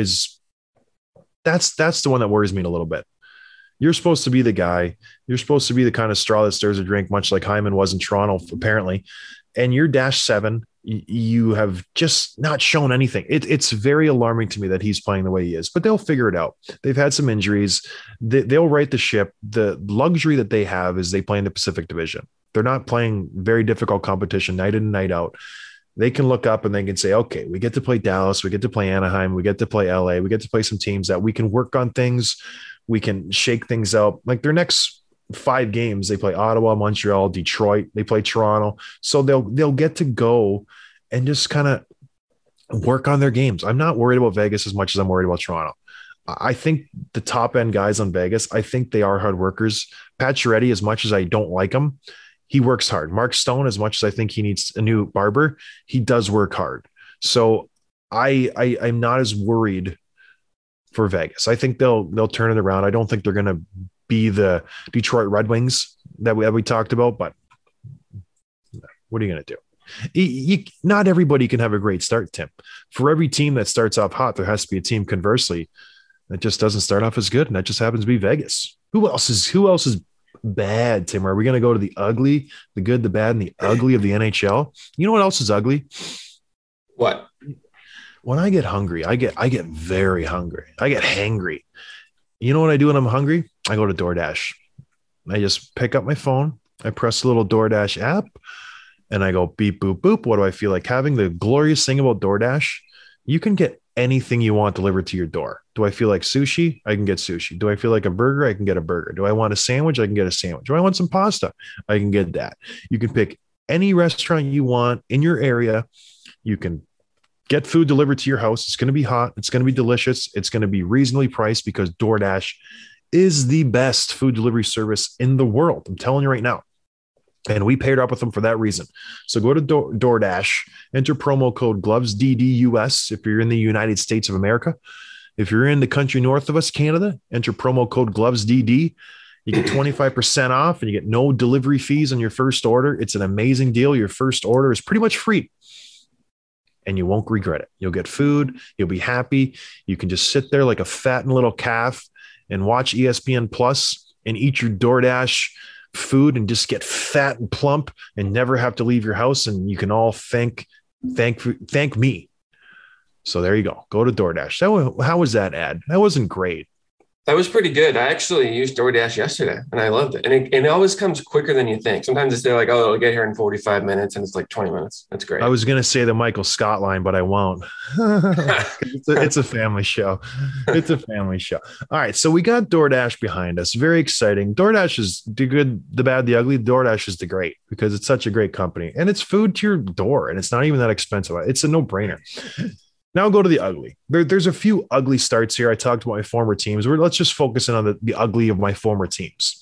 that's the one that worries me a little bit. You're supposed to be the guy. You're supposed to be the kind of straw that stirs a drink, much like Hyman was in Toronto, apparently. And you're -7. You have just not shown anything. It's very alarming to me that he's playing the way he is, but they'll figure it out. They've had some injuries. They'll right the ship. The luxury that they have is they play in the Pacific Division. They're not playing very difficult competition night in and night out. They can look up and they can say, okay, we get to play Dallas. We get to play Anaheim. We get to play LA. We get to play some teams that we can work on things. We can shake things out. Like their next 5 games, they play Ottawa, Montreal, Detroit. They play Toronto. So they'll get to go and just kind of work on their games. I'm not worried about Vegas as much as I'm worried about Toronto. I think the top end guys on Vegas, I think they are hard workers. Pat Chiretti, as much as I don't like him, he works hard. Mark Stone, as much as I think he needs a new barber, he does work hard. So I'm not as worried for Vegas. I think they'll turn it around. I don't think they're going to be the Detroit Red Wings that we talked about, but what are you going to do? Not everybody can have a great start, Tim. For every team that starts off hot, there has to be a team conversely that just doesn't start off as good, and that just happens to be Vegas. Who else is bad, Tim? Are we going to go to the ugly, the good, the bad, and the ugly of the NHL? You know what else is ugly? What? When I get hungry, I get very hungry. I get hangry. You know what I do when I'm hungry? I go to DoorDash. I just pick up my phone. I press the little DoorDash app, and I go beep, boop, boop. What do I feel like having? The glorious thing about DoorDash, you can get anything you want delivered to your door. Do I feel like sushi? I can get sushi. Do I feel like a burger? I can get a burger. Do I want a sandwich? I can get a sandwich. Do I want some pasta? I can get that. You can pick any restaurant you want in your area. You can get food delivered to your house. It's going to be hot. It's going to be delicious. It's going to be reasonably priced because DoorDash is the best food delivery service in the world. I'm telling you right now. And we paired up with them for that reason. So go to DoorDash, enter promo code GlovesDDUS if you're in the United States of America. If you're in the country north of us, Canada, enter promo code GlovesDD. You get 25% off and you get no delivery fees on your first order. It's an amazing deal. Your first order is pretty much free. And you won't regret it. You'll get food. You'll be happy. You can just sit there like a fattened little calf and watch ESPN Plus and eat your DoorDash food and just get fat and plump and never have to leave your house. And you can all thank me. So there you go. Go to DoorDash. How was that ad? That wasn't great. That was pretty good. I actually used DoorDash yesterday and I loved it. And it always comes quicker than you think. Sometimes it's like, oh, it'll get here in 45 minutes and it's like 20 minutes. That's great. I was going to say the Michael Scott line, but I won't. It's a family show. It's a family show. All right. So we got DoorDash behind us. Very exciting. DoorDash is the good, the bad, the ugly. DoorDash is the great because it's such a great company and it's food to your door and it's not even that expensive. It's a no-brainer. Now go to the ugly. There's a few ugly starts here. I talked about my former teams. Let's just focus in on the ugly of my former teams.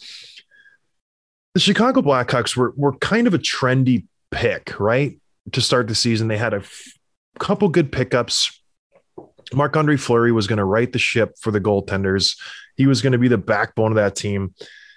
The Chicago Blackhawks were kind of a trendy pick, right? To start the season, they had a couple good pickups. Marc-Andre Fleury was going to right the ship for the goaltenders. He was going to be the backbone of that team.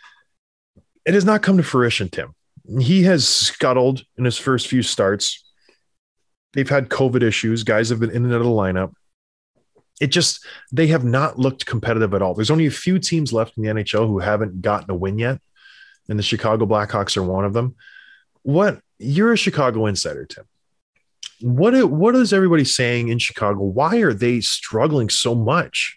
It has not come to fruition, Tim. He has scuttled in his first few starts. They've had COVID issues. Guys have been in and out of the lineup. they have not looked competitive at all. There's only a few teams left in the NHL who haven't gotten a win yet, and the Chicago Blackhawks are one of them. You're a Chicago insider, Tim. What is everybody saying in Chicago? Why are they struggling so much?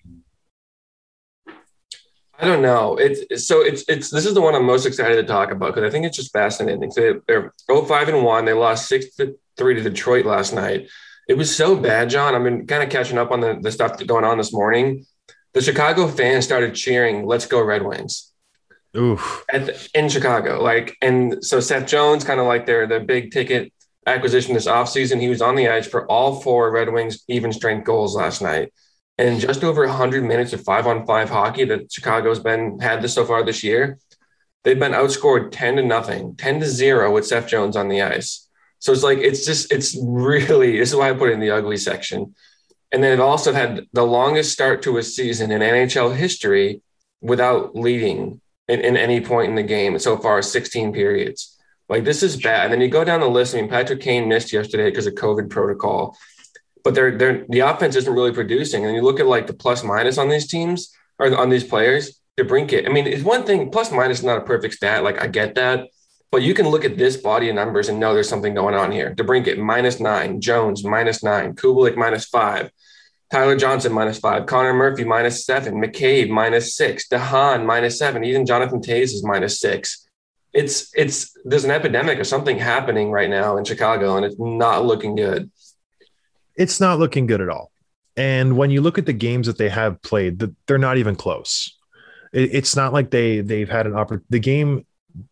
I don't know. This is the one I'm most excited to talk about because I think it's just fascinating. So they're 0-5-1. They lost 6-3 to Detroit last night. It was so bad, John. I've been kind of catching up on the stuff going on this morning. The Chicago fans started cheering, "Let's go Red Wings." Oof. In Chicago. And so Seth Jones, kind of like their big ticket acquisition this offseason, he was on the ice for all 4 Red Wings even strength goals last night. And just over 100 minutes of 5-on-5 hockey that Chicago's had this so far this year, they've been outscored 10-0, 10-0 with Seth Jones on the ice. So it's really, this is why I put it in the ugly section. And then they've also had the longest start to a season in NHL history without leading in any point in the game so far, 16 periods. This is bad. And then you go down the list. I mean, Patrick Kane missed yesterday because of COVID protocol. But the offense isn't really producing. And you look at the plus minus on these teams or on these players. DeBrincat, I mean, it's one thing, plus minus is not a perfect stat. I get that. But you can look at this body of numbers and know there's something going on here. DeBrincat, -9. Jones, -9. Kubalik, -5. Tyler Johnson, -5. Connor Murphy, -7. McCabe, -6. DeHaan, -7. Even Jonathan Toews is -6. There's an epidemic of something happening right now in Chicago, and it's not looking good. It's not looking good at all. And when you look at the games that they have played, they're not even close. It's not like they've had an opportunity. The game,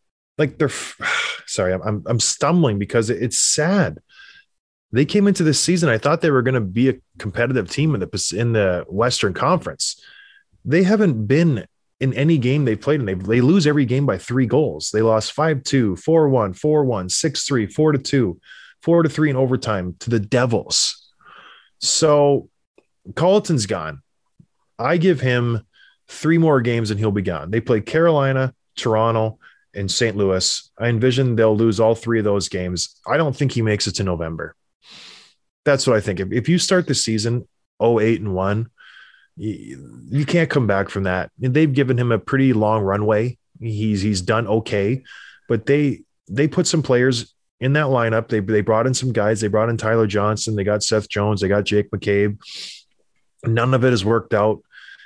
sorry, I'm stumbling because it's sad. They came into this season, I thought they were going to be a competitive team in the Western Conference. They haven't been in any game they've played, and they lose every game by 3 goals. They lost 5-2, 4-1, 4-1, 6-3, 4-2, 4-3 in overtime to the Devils. So Colleton's gone. I give him 3 more games and he'll be gone. They play Carolina, Toronto, and St. Louis. I envision they'll lose all 3 of those games. I don't think he makes it to November. That's what I think. If you start the season 0-8-1, you can't come back from that. They've given him a pretty long runway. He's done okay, but they put some players in that lineup. They brought in some guys. They brought in Tyler Johnson. They got Seth Jones. They got Jake McCabe. None of it has worked out.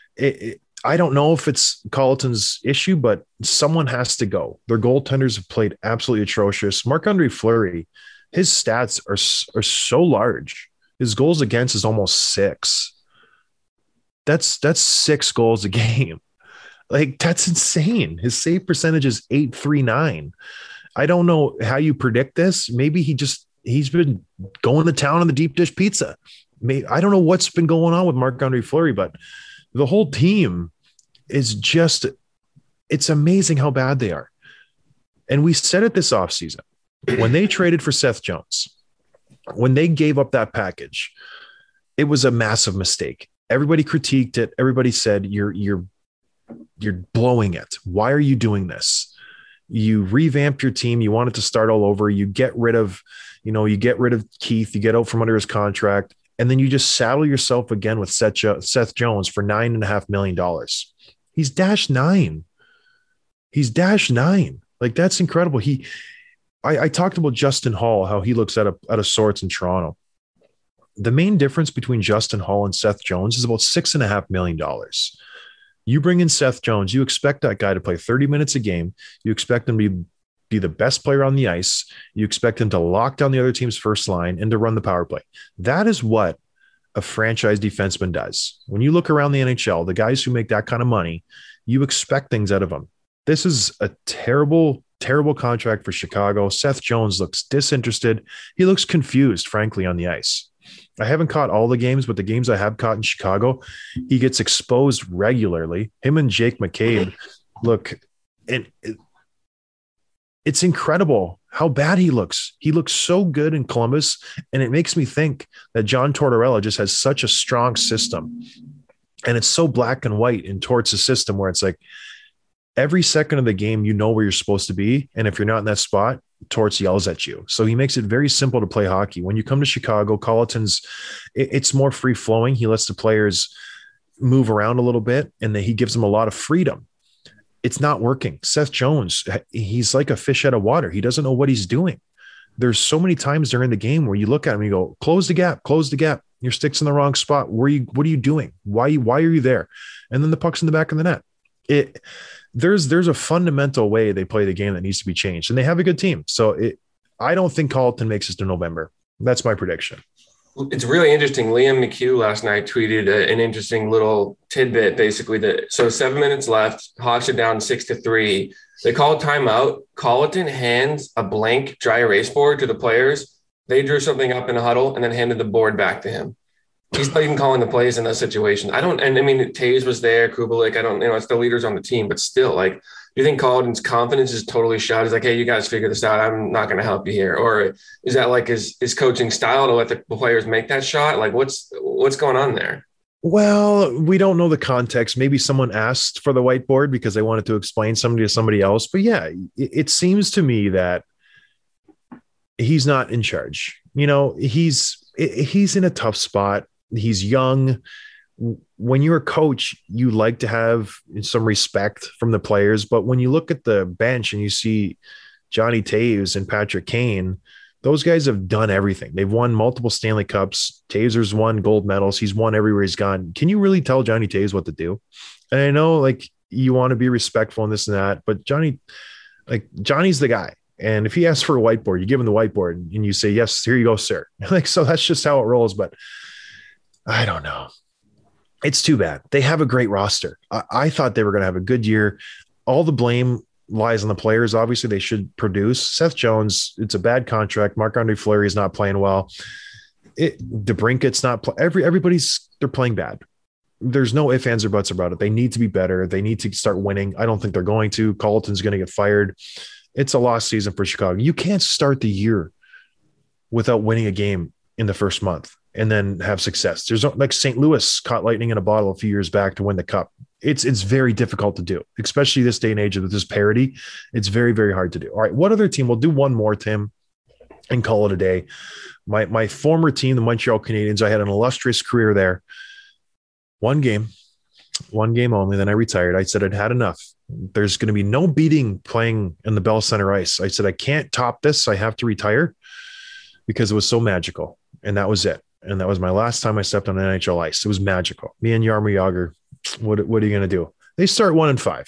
I don't know if it's Colleton's issue, but someone has to go. Their goaltenders have played absolutely atrocious. Marc-Andre Fleury, his stats are so large. His goals against is almost 6. That's 6 goals a game. That's insane. His save percentage is .839. I don't know how you predict this. Maybe he's been going to town on the deep dish pizza. I don't know what's been going on with Marc-Andre Fleury, but the whole team is it's amazing how bad they are. And we said it this offseason when they traded for Seth Jones, when they gave up that package, it was a massive mistake. Everybody critiqued it. Everybody said, you're blowing it. Why are you doing this? You revamp your team. You want it to start all over. You get rid of Keith. You get out from under his contract, and then you just saddle yourself again with Seth Jones for $9.5 million. He's -9. He's -9. That's incredible. I talked about Justin Hall, how he looks out of sorts in Toronto. The main difference between Justin Hall and Seth Jones is about $6.5 million. You bring in Seth Jones, you expect that guy to play 30 minutes a game. You expect him to be the best player on the ice. You expect him to lock down the other team's first line and to run the power play. That is what a franchise defenseman does. When you look around the NHL, the guys who make that kind of money, you expect things out of them. This is a terrible, terrible contract for Chicago. Seth Jones looks disinterested. He looks confused, frankly, on the ice. I haven't caught all the games, but the games I have caught in Chicago, he gets exposed regularly. Him and Jake McCabe look, and it's incredible how bad he looks. He looks so good in Columbus, and it makes me think that John Tortorella just has such a strong system, and it's so black and white in Torts' system where it's every second of the game, you know where you're supposed to be, and if you're not in that spot, Torts yells at you. So he makes it very simple to play hockey. When you come to Chicago, Colleton's, it's more free flowing. He lets the players move around a little bit, and he gives them a lot of freedom. It's not working. Seth Jones, he's like a fish out of water. He doesn't know what he's doing. There's so many times during the game where you look at him and you go, close the gap. Your stick's in the wrong spot. What are you doing? Why are you there? And then the puck's in the back of the net. There's a fundamental way they play the game that needs to be changed, and they have a good team. So I don't think Colleton makes it to November. That's my prediction. It's really interesting. Liam McHugh last night tweeted an interesting little tidbit, basically so 7 minutes left, Hawks are down 6-3. They call timeout. Colleton hands a blank dry erase board to the players. They drew something up in a huddle and then handed the board back to him. He's not even calling the plays in that situation. Taves was there, Kubalik. It's the leaders on the team, but still, like, you think Colleton's confidence is totally shot? He's like, hey, you guys figure this out. I'm not going to help you here. Or is that like his coaching style to let the players make that shot? Like, what's going on there? Well, we don't know the context. Maybe someone asked for the whiteboard because they wanted to explain something to somebody else. But yeah, it seems to me that he's not in charge. He's in a tough spot. He's young. When you're a coach, you like to have some respect from the players. But when you look at the bench and you see Johnny Taves and Patrick Kane, those guys have done everything. They've won multiple Stanley Cups. Taves won gold medals. He's won everywhere he's gone. Can you really tell Johnny Taves what to do? And I know, like, you want to be respectful and this and that, but Johnny's the guy. And if he asks for a whiteboard, you give him the whiteboard and you say, yes, here you go, sir. So that's just how it rolls. But I don't know. It's too bad. They have a great roster. I thought they were going to have a good year. All the blame lies on the players. Obviously, they should produce. Seth Jones, it's a bad contract. Marc-Andre Fleury is not playing well. DeBrincat's not everybody's they're playing bad. There's no ifs, ands, or buts about it. They need to be better. They need to start winning. I don't think they're going to. Colleton's going to get fired. It's a lost season for Chicago. You can't start the year without winning a game in the first month and then have success. There's like St. Louis caught lightning in a bottle a few years back to win the cup. It's very difficult to do, especially this day and age with this parity. It's very, very hard to do. All right. What other team? We'll do one more, Tim, and call it a day. My former team, the Montreal Canadiens, I had an illustrious career there. One game only. Then I retired. I said I'd had enough. There's going to be no beating playing in the Bell Center ice. I said, I can't top this. I have to retire because it was so magical. And that was it. And that was my last time I stepped on NHL ice. It was magical. Me and Jaromir Jagr, what are you going to do? They start 1-5.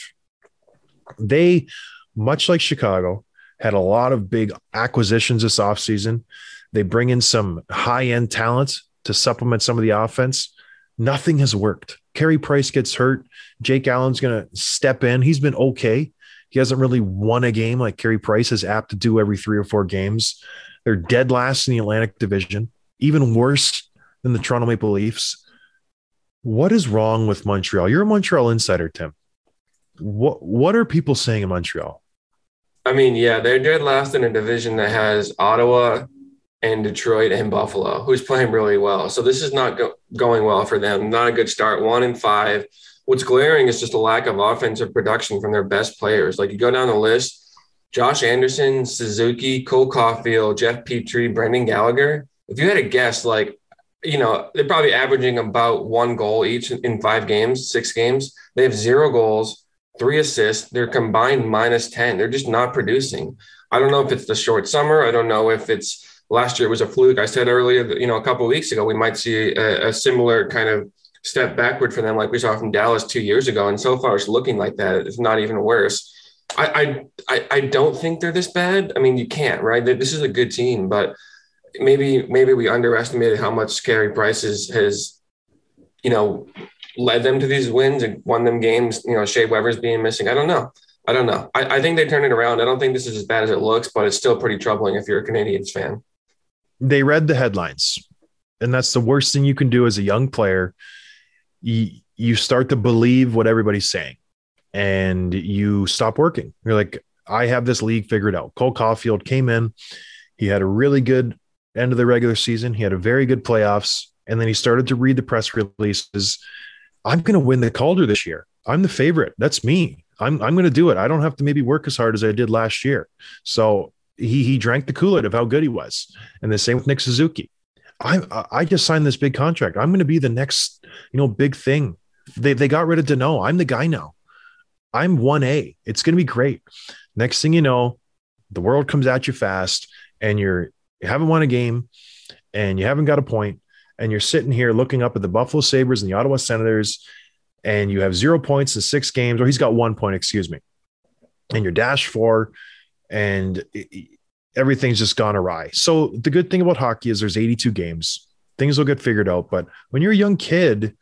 They, much like Chicago, had a lot of big acquisitions this offseason. They bring in some high-end talent to supplement some of the offense. Nothing has worked. Carey Price gets hurt. Jake Allen's going to step in. He's been okay. He hasn't really won a game like Carey Price is apt to do every 3 or 4 games. They're dead last in the Atlantic Division, even worse than the Toronto Maple Leafs. What is wrong with Montreal? You're a Montreal insider, Tim. What are people saying in Montreal? I mean, yeah, they're dead last in a division that has Ottawa and Detroit and Buffalo, who's playing really well. So this is not going well for them. Not a good start. 1-5. What's glaring is just a lack of offensive production from their best players. Like, you go down the list, Josh Anderson, Suzuki, Cole Caulfield, Jeff Petrie, Brendan Gallagher. If you had a guess, like, they're probably averaging about 1 goal each in 5 games, 6 games. They have 0 goals, 3 assists. They're combined -10. They're just not producing. I don't know if it's the short summer. I don't know if it's last year it was a fluke. I said earlier that, a couple of weeks ago, we might see a similar kind of step backward for them like we saw from Dallas 2 years ago. And so far it's looking like that. It's not even worse. I don't think they're this bad. I mean, you can't, right? This is a good team, but maybe we underestimated how much Carey Price has led them to these wins and won them games. Shea Weber's being missing. I don't know. I think they turn it around. I don't think this is as bad as it looks, but it's still pretty troubling if you're a Canadiens fan. They read the headlines, and that's the worst thing you can do as a young player. You start to believe what everybody's saying, and you stop working. You're like, I have this league figured out. Cole Caulfield came in. He had a really good end of the regular season. He had a very good playoffs, and then he started to read the press releases. I'm going to win the Calder this year. I'm the favorite. That's me. I'm going to do it. I don't have to maybe work as hard as I did last year. So he drank the Kool-Aid of how good he was. And the same with Nick Suzuki. I just signed this big contract. I'm going to be the next, big thing. They got rid of Dano. I'm the guy now. I'm 1A. It's going to be great. Next thing you know, the world comes at you fast, and you haven't won a game, and you haven't got a point, and you're sitting here looking up at the Buffalo Sabres and the Ottawa Senators, and you have 0 points in 6 games, or he's got 1 point, excuse me, and you're -4, and everything's just gone awry. So the good thing about hockey is there's 82 games. Things will get figured out. But when you're a young kid,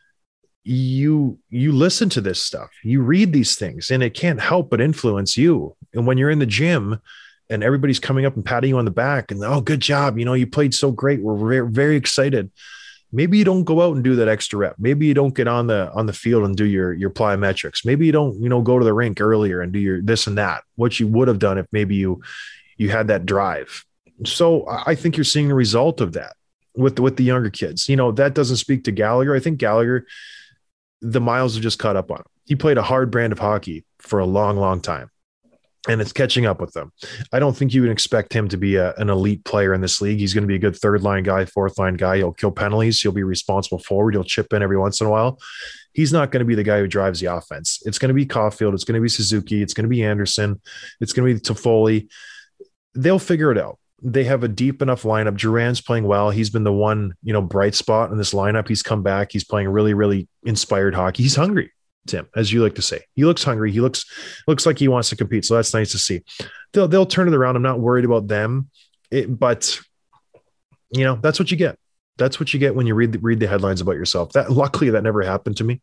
you listen to this stuff, you read these things, and it can't help but influence you. And when you're in the gym and everybody's coming up and patting you on the back and, oh, good job, you played so great, we're very, very excited. Maybe you don't go out and do that extra rep. Maybe you don't get on the field and do your plyometrics. Maybe you don't go to the rink earlier and do your this and that, what you would have done if maybe you had that drive. So I think you're seeing the result of that with the younger kids. That doesn't speak to Gallagher. I think Gallagher, the miles have just caught up on him. He played a hard brand of hockey for a long, long time, and it's catching up with them. I don't think you would expect him to be an elite player in this league. He's going to be a good third-line guy, fourth-line guy. He'll kill penalties. He'll be responsible forward. He'll chip in every once in a while. He's not going to be the guy who drives the offense. It's going to be Caulfield. It's going to be Suzuki. It's going to be Anderson. It's going to be Toffoli. They'll figure it out. They have a deep enough lineup. Duran's playing well. He's been the one, bright spot in this lineup. He's come back. He's playing really, really inspired hockey. He's hungry, Tim, as you like to say. He looks hungry. He looks like he wants to compete. So that's nice to see. They'll turn it around. I'm not worried about them, but that's what you get. That's what you get when you read the headlines about yourself. Luckily that never happened to me.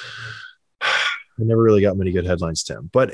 I never really got many good headlines, Tim, but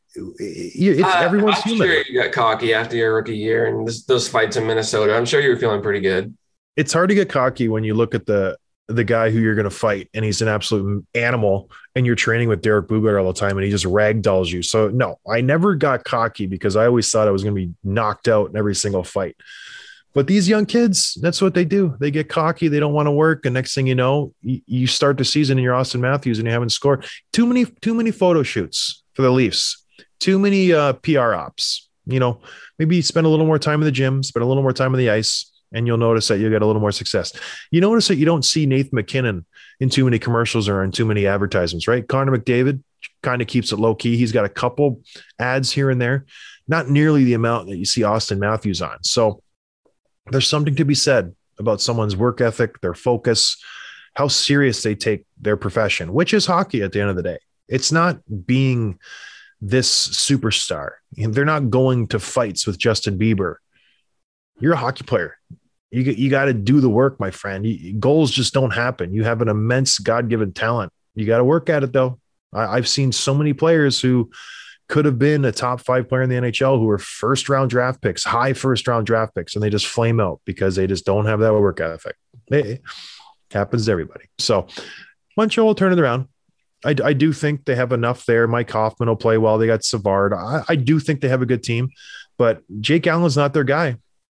everyone's I'm human. sure you got cocky after your rookie year and those fights in Minnesota. I'm sure you were feeling pretty good. It's hard to get cocky when you look at the guy who you're going to fight and he's an absolute animal, and you're training with Derek Boogaard all the time and he just ragdolls you. So no, I never got cocky because I always thought I was going to be knocked out in every single fight. But these young kids, that's what they do. They get cocky. They don't want to work. And next thing you know, you start the season and you're Austin Matthews and you haven't scored. Too many photo shoots for the Leafs. Too many PR ops. Maybe spend a little more time in the gym, spend a little more time on the ice, and you'll notice that you'll get a little more success. You notice that you don't see Nathan McKinnon in too many commercials or in too many advertisements, right? Connor McDavid kind of keeps it low key. He's got a couple ads here and there, not nearly the amount that you see Austin Matthews on. So there's something to be said about someone's work ethic, their focus, how serious they take their profession, which is hockey at the end of the day. It's not being this superstar. They're not going to fights with Justin Bieber. You're a hockey player. You got to do the work, my friend. Goals just don't happen. You have an immense God-given talent. You got to work at it, though. I've seen so many players who could have been a top 5 player in the NHL who were first-round draft picks, high first-round draft picks, and they just flame out because they just don't have that work ethic. It happens to everybody. So Montreal will turn it around. I do think they have enough there. Mike Hoffman will play well. They got Savard. I do think they have a good team, but Jake Allen's not their guy.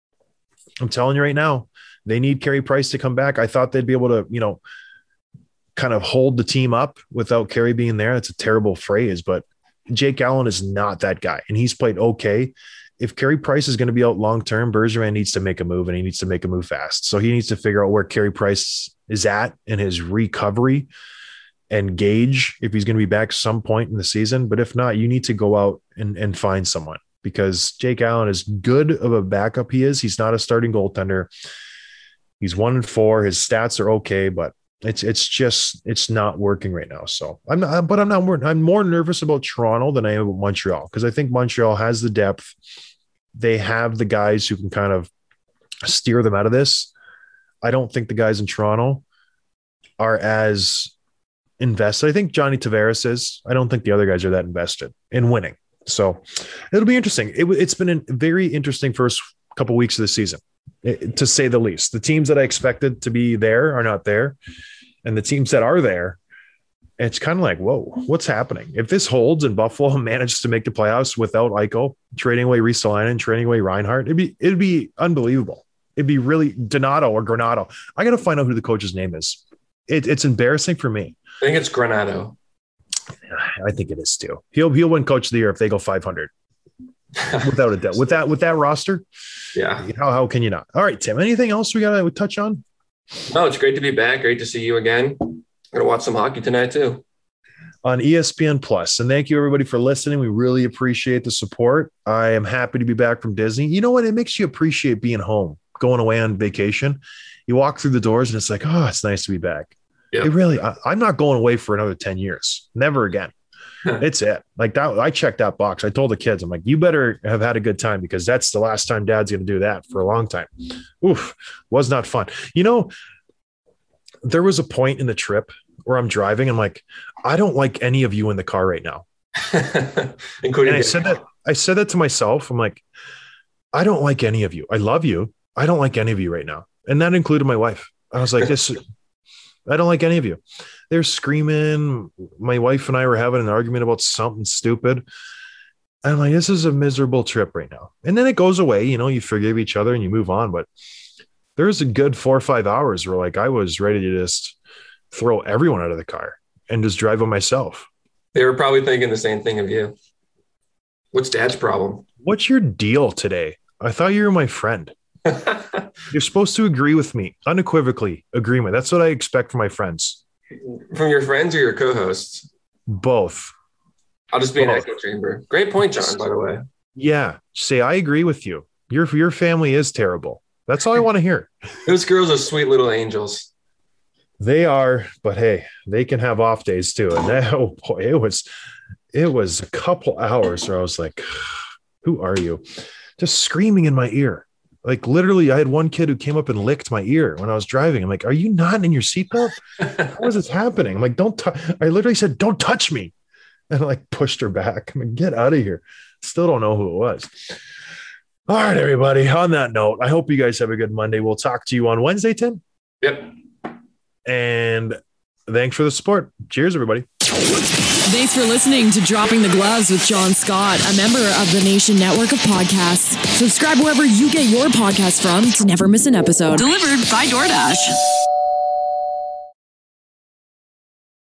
I'm telling you right now, they need Carey Price to come back. I thought they'd be able to, kind of hold the team up without Carey being there. That's a terrible phrase, but Jake Allen is not that guy, and he's played okay. If Carey Price is going to be out long-term, Bergevin needs to make a move, and he needs to make a move fast. So he needs to figure out where Carey Price is at in his recovery and gauge if he's going to be back some point in the season. But if not, you need to go out and find someone, because Jake Allen, as good of a backup he is, he's not a starting goaltender. He's 1-4. His stats are okay, but it's not working right now. So I'm more nervous about Toronto than I am about Montreal, because I think Montreal has the depth. They have the guys who can kind of steer them out of this. I don't think the guys in Toronto are as invested. I think Johnny Tavares is. I don't think the other guys are that invested in winning. So it'll be interesting. It's been a very interesting first couple of weeks of the season, to say the least. The teams that I expected to be there are not there, and the teams that are there, it's kind of like, whoa, what's happening? If this holds and Buffalo manages to make the playoffs without Eichel, trading away Ristolainen, trading away Reinhart, it'd be unbelievable. It'd be really Donato or Granato. I got to find out who the coach's name is. It's embarrassing for me. I think it's Granato. I think it is too. He'll win Coach of the Year if they go 500. without a doubt. With that roster, Yeah. How can you not? All right, Tim. Anything else we got to touch on? No, it's great to be back. Great to see you again. Gonna watch some hockey tonight too. On ESPN Plus. And thank you everybody for listening. We really appreciate the support. I am happy to be back from Disney. You know what? It makes you appreciate being home, going away on vacation. You walk through the doors and it's like, oh, it's nice to be back. Yeah. It really, I'm not going away for another 10 years. Never again. It's it. Like that. I checked that box. I told the kids, I'm like, you better have had a good time because that's the last time Dad's going to do that for a long time. Oof, was not fun. You know, there was a point in the trip where I'm driving. I'm like, I don't like any of you in the car right now. Including and I said that to myself. I'm like, I don't like any of you. I love you. I don't like any of you right now. And that included my wife. I was like, I don't like any of you. They're screaming. My wife and I were having an argument about something stupid. And I'm like, this is a miserable trip right now. And then it goes away, you forgive each other and you move on. But there's a good 4 or 5 hours where like I was ready to just throw everyone out of the car and just drive on myself. They were probably thinking the same thing of you. What's Dad's problem? What's your deal today? I thought you were my friend. You're supposed to agree with me. Unequivocally agreement. That's what I expect from my friends. From your friends or your co-hosts? Both. I'll just be an echo chamber. Great point, John, by the way. Yeah. Say, I agree with you. Your family is terrible. That's all I want to hear. Those girls are sweet little angels. They are, but hey, they can have off days too. And oh boy, it was a couple hours where I was like, who are you? Just screaming in my ear. Like literally, I had one kid who came up and licked my ear when I was driving. I'm like, are you not in your seatbelt? How is this happening? I'm like, I literally said, don't touch me. And I like pushed her back. I'm like, get out of here. Still don't know who it was. All right, everybody. On that note, I hope you guys have a good Monday. We'll talk to you on Wednesday, Tim. Yep. And thanks for the support. Cheers, everybody. Thanks for listening to Dropping the Gloves with John Scott, a member of the Nation Network of Podcasts. Subscribe wherever you get your podcasts from to never miss an episode. Delivered by DoorDash.